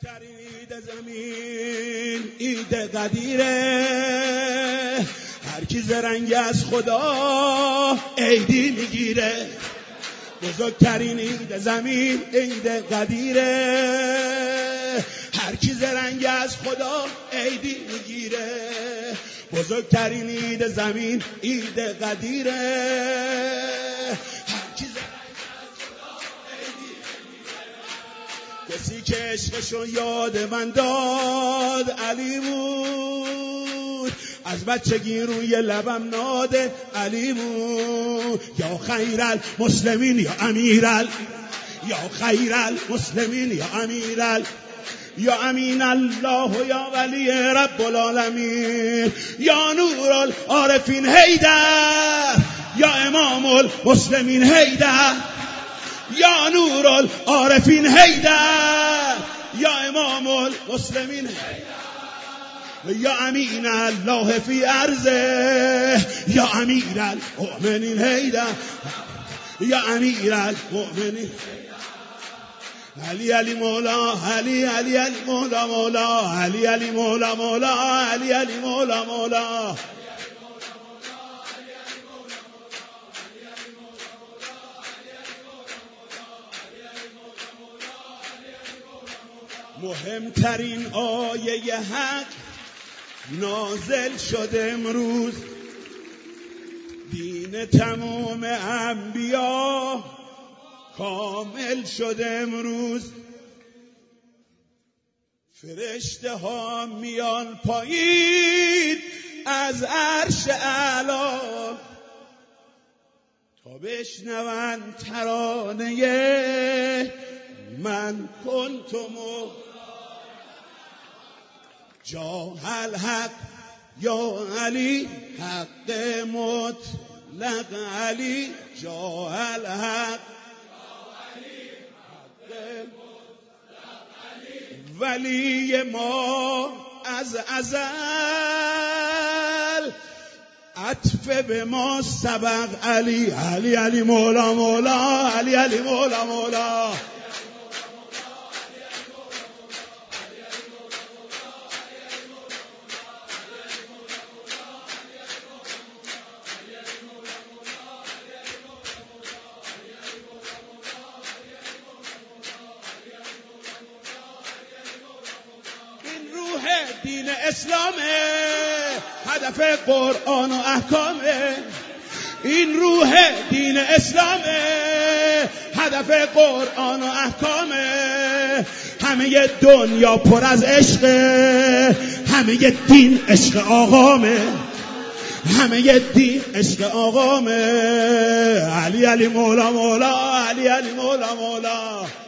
بزرگترین ایده زمین ایده قدیره، هر کی زرنگ از خدا عیدی میگیره. بزرگترین ایده زمین ایده قدیره، هر کی زرنگ از خدا عیدی میگیره. بزرگترین ایده زمین ایده قدیره، کسی که عشقشو یاد من داد علی بود، از بچگی روی لبم ناد علی بود. یا خیر المسلمین یا امیرال، یا خیر المسلمین یا امیرال، یا امین الله یا ولی رب العالمین، یا نور العارفین حیدر، یا امام المسلمین حیدر، یا نور العارفین حیدر، یا امام المسلمین حیدر، یا امین الله فی ارضه، یا امیر المؤمنین حیدر، یا امیر المؤمنین علی علی مولا، علی علی علی مولا مولا، علی علی مولا مولا، علی علی مولا مولا. مهمترین آیه حق نازل شده امروز، دین تمام انبیا کامل شده امروز. فرشته ها میان پایین از عرش اعلی تا بشنون ترانه من کنتم جا الحق یا علی، حق مطلق علی، جا الحق ولی ما از ازل عطف به ما سبق علی، علی علی مولا مولا، علی علی مولا مولا. دین اسلامه، هدف قرآن و احکامه. این روح دین اسلامه، هدف قرآن و احکامه. همه دنیا پر از عشقه، همه دین عشق آقامه، همه دین عشق آقامه. علی علی مولا مولا، علی علی مولا مولا.